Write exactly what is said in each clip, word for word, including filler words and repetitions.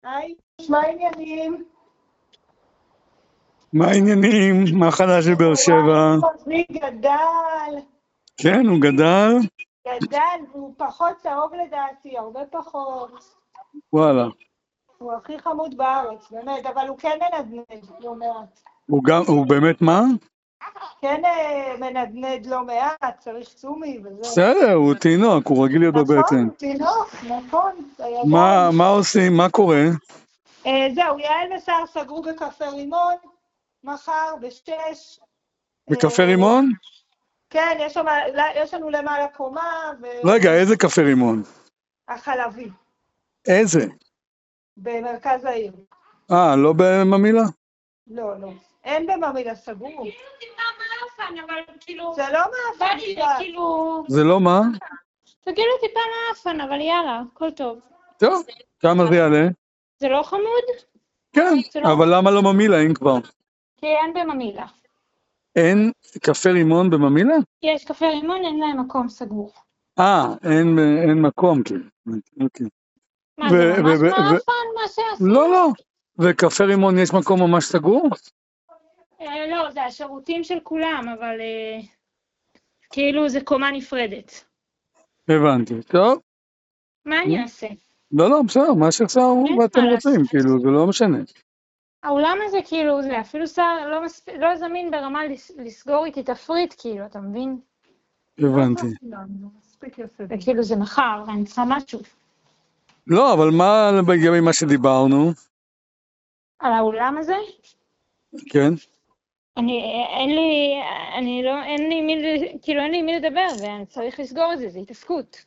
היי, מה העניינים? מה העניינים? מה חדש בבאר שבע? חוזי גדל, כן, הוא גדל? גדל, והוא פחות צהוב לדעתי, הרבה פחות. וואלה. הוא הכי חמוד בארץ, באמת, אבל הוא כן מנדנד לא מעט. הוא גם, הוא באמת מה? כן אה, מנדנד לא מעט, צריך צומי וזה. בסדר, הוא תינוק, הוא רגיל להיות בבטן. נכון, תינוק, נכון, בידיים. מה, מה עושים? מה קורה? אה, זהו, יעל ושר סגרו בקפה רימון, מחר בשש. בקפה אה, רימון? כן, יש, שם, יש לנו למעלה קומה. ו... רגע, איזה קפה רימון? החלבי, איזה? במרכז העיר. אה, לא בממילה? לא, לא. אין בממילה, סגור. זה טיפה מאפן, אבל כאילו... זה לא מאפן. בא לי, זה כאילו... זה לא מה? זה כאילו טיפה מאפן, אבל יאללה, הכל טוב. טוב, כמה זה יעלה? זה לא חמוד? כן, לא. אבל למה לא ממילה אם כבר? כי אין בממילה. אין קפה רימון בממילה? יש קפה רימון, אין להם מקום סגור. אה, אין, אין מקום, כאילו. אוקיי. מה, זה ממש מאפן, מה שעשו? לא, לא. וקפה רימון יש מקום ממש סגור? אה, לא, זה השירותים של כולם, אבל אה, כאילו זה קומה נפרדת. הבנתי, טוב. מה אני אעשה? לא, לא, בסדר, מה שעכשיו ואתם רוצים, כאילו, זה לא משנה. האולם הזה, כאילו, זה אפילו שר לא, מספ... לא זמין ברמה לס... לסגור איתי תפריט, כאילו, אתה מבין? הבנתי. וכאילו זה מחר, ואני צריכה משהו. לא, אבל מה לגבי מה שדיברנו? על האולם הזה? כן. אני, אין לי, אני לא, אין לי מי, כאילו, אין לי מי לדבר, ואני צריך לסגור את זה, זה התעסקות.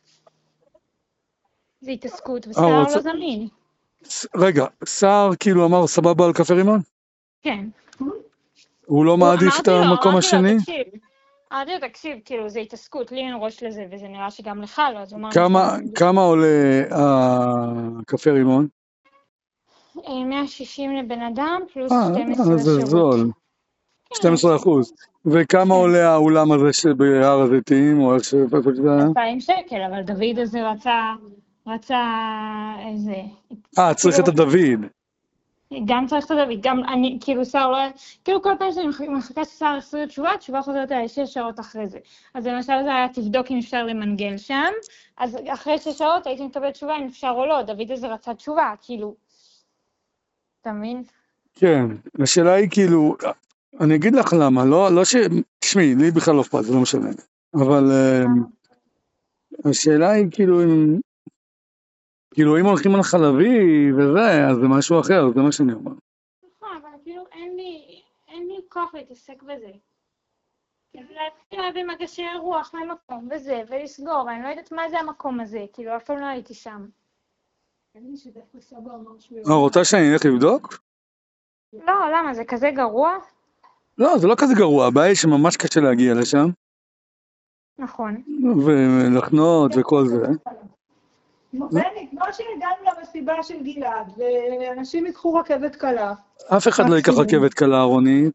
זה התעסקות, ושר לא זמין. רגע, שר כאילו אמר סבבה על קפה רימון? כן. הוא לא מעדיף את המקום השני? אמרתי לו, תקשיב, כאילו, זה התעסקות, לי אין ראש לזה, וזה נראה שגם לך לא, אז הוא אמר... כמה עולה הקפה רימון? מאה ושישים לבן אדם, פלוס אה, שתים עשרה זה לשירות. זול. שנים עשר אחוז. וכמה עולה האולם הזה שבהר הזיתים, או איך שאיפה שזה היה? אלפיים שקל, אבל דוד הזה רצה, רצה איזה... אה, צריך את הדוד. גם צריך את הדוד, גם אני, כאילו שר לא... כאילו כל פעם שאני מחכה ששר יחזיר תשובה, תשובה חוזרת עליי שש שעות אחרי זה. אז למשל זה היה תבדוק אם אפשר למנגל שם, אז אחרי שש שעות הייתי מקבל תשובה אם אפשר או לא, דוד הזה רצה תשובה, כאילו... אתה מבין? כן, השאלה היא כאילו, אני אגיד לך למה, לא, לא ש... תשמעי, לי בכלל לא אכפת, זה לא משנה. אבל השאלה היא כאילו, אם... כאילו, אם הולכים על חלבי וזה, אז זה משהו אחר, זה מה שאני אומר. נכון, אבל כאילו אין לי, אין לי כוח להתעסק בזה. להתחיל להביא מגשי רוח מהמקום וזה, ולסגור, ואני לא יודעת מה זה המקום הזה, כאילו, אפילו לא הייתי שם. אה, רוצה שאני אלך לבדוק? לא, למה? זה כזה גרוע? לא, זה לא כזה גרוע, הבעיה היא שממש קשה להגיע לשם. נכון. ולחנות וכל זה. בני, כמו שהגענו למסיבה של גלעד, ואנשים ייקחו רכבת קלה. אף אחד לא ייקח רכבת קלה, רונית,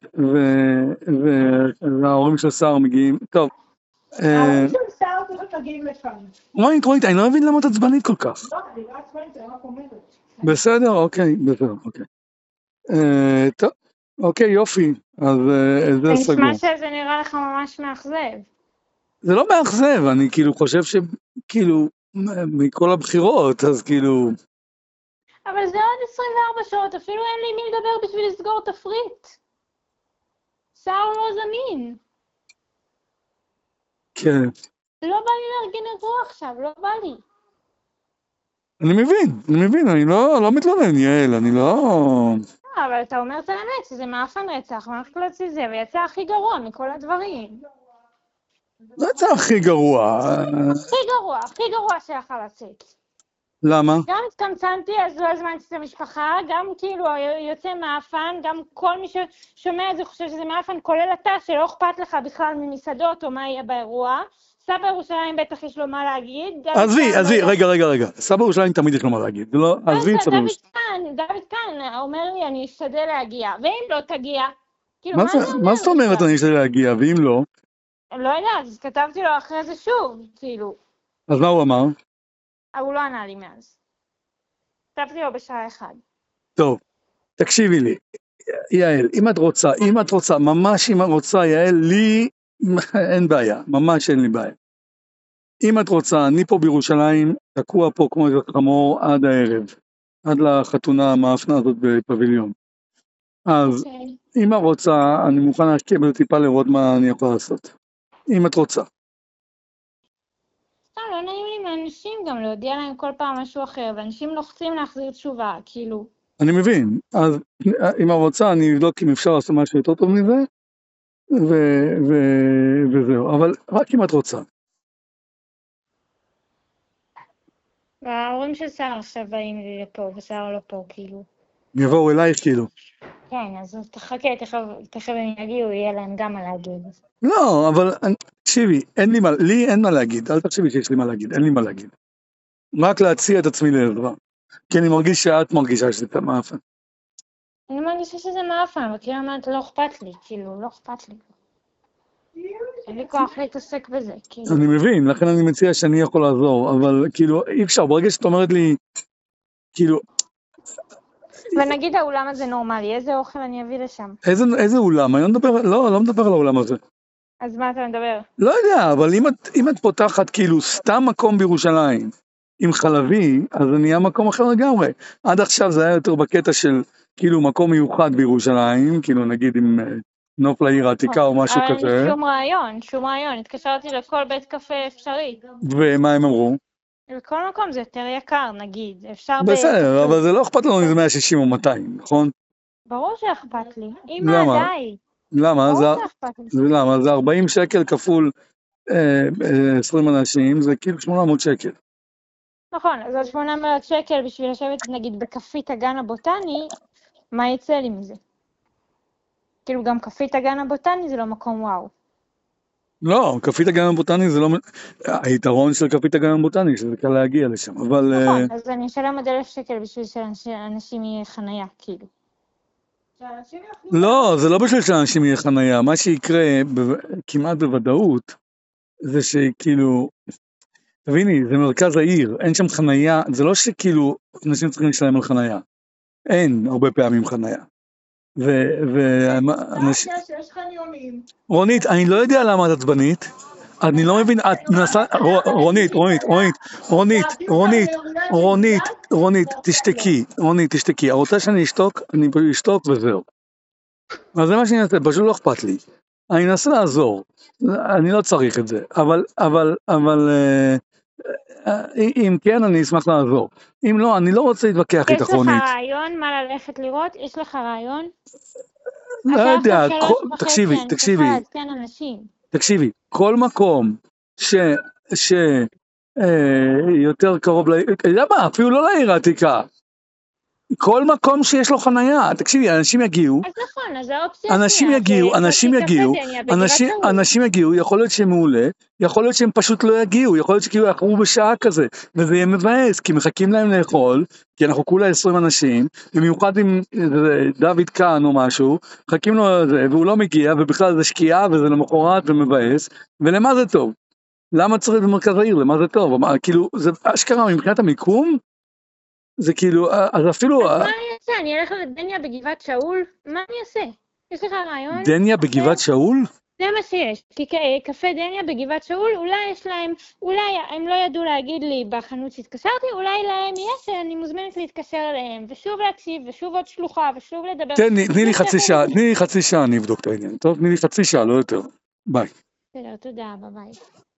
וההורים של שר מגיעים, טוב. ההורים של שר פשוט מגיעים לכאן. רונית, רונית, אני לא מבין למה את עצבנית כל כך. לא, אני לא עצבנית, אני רק אומרת. בסדר, אוקיי, בסדר, אוקיי. טוב, אוקיי, יופי, אז זה סגור. נשמע שזה נראה לך ממש מאכזב. זה לא מאכזב, אני כאילו חושב שכאילו, מכל הבחירות, אז כאילו... אבל זה עוד עשרים וארבע שעות, אפילו אין לי מי לדבר בשביל לסגור תפריט. שר לא זמין. כן. לא בא לי לארגן אירוע עכשיו, לא בא לי. אני מבין, אני מבין, אני לא, לא מתלונן, יעל, אני לא... אבל אתה אומר את האמת, שזה מאפן רצח, ואנחנו לא צי זה, ויצא הכי גרוע מכל הדברים. לא יצא הכי גרוע. הכי גרוע, הכי גרוע שיכל לצאת. למה? גם התקמצנתי, אז לא הזמנתי את המשפחה, גם כאילו יוצא מאפן, גם כל מי ששומע את זה חושב שזה מאפן, כולל אתה, שלא אכפת לך בכלל ממסעדות או מה יהיה באירוע. סבא ירושלים בטח יש לו מה להגיד. עזבי, עזבי, רגע, רגע, רגע. סבא ירושלים תמיד יש לו מה להגיד. עזבי את סבא ירושלים. דוד כאן אומר לי, אני אשתדל להגיע, ואם לא תגיע, כאילו, מה זאת אומרת אני אשתדל להגיע, ואם לא? לא יודעת, אז כתבתי לו אחרי זה שוב, כאילו. אז מה הוא אמר? הוא לא ענה לי מאז. כתבתי לו בשעה אחד. טוב, תקשיבי לי, יעל, אם את רוצה, אם את רוצה, ממש אם את רוצה, יעל, לי אין בעיה, ממש אין לי בעיה. אם את רוצה, אני פה בירושלים, תקוע פה כמו איזה חמור עד הערב, עד לחתונה המאפנה הזאת בפביליון. אז אוקיי. אם את רוצה, אני מוכן להשקיע בזה טיפה לראות מה אני יכול לעשות. אם את רוצה. סתם, לא נעים לי מאנשים גם להודיע להם כל פעם משהו אחר, ואנשים לוחצים להחזיר תשובה, כאילו. אני מבין, אז אם את רוצה, אני אבדוק אם אפשר לעשות משהו יותר טוב מזה, ו- ו- וזהו, אבל רק אם את רוצה. וההורים של שר עכשיו באים לי לפה, ושר לא פה, כאילו. יבואו אלייך כאילו. כן, אז תחכה, תכף, תכף הם יגיעו, יהיה להם גם מה להגיד. לא, אבל תקשיבי, אין לי מה, לי אין מה להגיד, אל תחשבי שיש לי מה להגיד, אין לי מה להגיד. רק להציע את עצמי לעזרה, כי אני מרגיש שאת מרגישה שזה מאפן. אני מרגישה שזה מאפן, וכאילו אמרת, לא אכפת לי, כאילו, לא אכפת לי. אין לי כוח להתעסק בזה, כאילו. אני מבין, לכן אני מציע שאני יכול לעזור, אבל כאילו, אי אפשר, ברגע שאת אומרת לי, כאילו... ונגיד האולם הזה נורמלי, איזה אוכל אני אביא לשם? איזה, איזה אולם? אני לא מדבר, לא, לא מדבר על האולם הזה. אז מה אתה מדבר? לא יודע, אבל אם את, אם את פותחת כאילו סתם מקום בירושלים, עם חלבי, אז זה נהיה מקום אחר לגמרי. עד עכשיו זה היה יותר בקטע של כאילו מקום מיוחד בירושלים, כאילו נגיד עם נוף לעיר העתיקה או משהו כזה. שום רעיון, שום רעיון, התקשרתי לכל בית קפה אפשרי. ומה הם אמרו? בכל מקום זה יותר יקר, נגיד, אפשר... בסדר, אבל זה לא אכפת לנו אם זה מאה שישים או מאתיים, נכון? ברור שאכפת לי. למה? אמא, די. למה? ברור זה, שאכפת לי. זה למה? זה ארבעים שקל כפול אה, אה, עשרים אנשים, זה כאילו שמונה מאות שקל. נכון, אז עוד שמונה מאות שקל בשביל לשבת, נגיד, בקפית הגן הבוטני, מה יצא לי מזה? כאילו, גם קפית הגן הבוטני זה לא מקום וואו. לא, קפית הגן הבוטני זה לא... היתרון של קפית הגן הבוטני, שזה קל להגיע לשם, אבל... נכון, אז אני אשלם עוד אלף שקל בשביל שאנשים יהיה חנייה, כאילו. לא, זה לא בשביל שאנשים יהיה חנייה, מה שיקרה כמעט בוודאות, זה שכאילו... תביני, זה מרכז העיר, אין שם חנייה, זה לא שכאילו אנשים צריכים לשלם על חנייה. אין הרבה פעמים חנייה. ו... ו... רונית, אני לא יודע למה את עצבנית, אני לא מבין, את מנסה, רונית, רונית, רונית, רונית, רונית, רונית, רונית, תשתקי, רונית, תשתקי, רוצה שאני אשתוק, אני אשתוק וזהו. אז זה מה שאני אעשה, פשוט לא אכפת לי. אני אנסה לעזור, אני לא צריך את זה, אבל, אבל, אבל, אם כן, אני אשמח לעזור. אם לא, אני לא רוצה להתווכח איתך, רונית. יש לך רעיון מה ללכת לראות? יש לך רעיון? לא יודע, תקשיבי, תקשיבי, תקשיבי, כל מקום ש, ש, יותר קרוב לעיר, למה? אפילו לא לעיר העתיקה. כל מקום שיש לו חנייה, תקשיבי, אנשים יגיעו, אז נכון, אז האופציה אנשים יגיעו, אנשים יגיעו, אנשים, אנשים יגיעו, יכול להיות שהם מעולה, יכול להיות שהם פשוט לא יגיעו, יכול להיות שכאילו יחרו בשעה כזה, וזה יהיה מבאס, כי מחכים להם לאכול, כי אנחנו כולה עשרים אנשים, במיוחד עם דוד כאן או משהו, מחכים לו לזה, והוא לא מגיע, ובכלל זה שקיעה, וזה למחרת ומבאס, ולמה זה טוב? למה צריך במרכז העיר? למה זה טוב? כאילו, זה אשכרה מבחינת המיקום, זה כאילו, אז אפילו... אז מה אני אעשה? אני אלך לדניה בגבעת שאול? מה אני אעשה? יש לך רעיון? דניה בגבעת שאול? זה מה שיש. כי קפה דניה בגבעת שאול, אולי יש להם, אולי הם לא ידעו להגיד לי בחנות שהתקשרתי, אולי להם יש שאני מוזמנת להתקשר אליהם, ושוב להקשיב, ושוב עוד שלוחה, ושוב לדבר. תני לי חצי שעה, תני לי חצי שעה, אני אבדוק את העניין. טוב, תני לי חצי שעה, לא יותר. ביי. בסדר, תודה, ביי.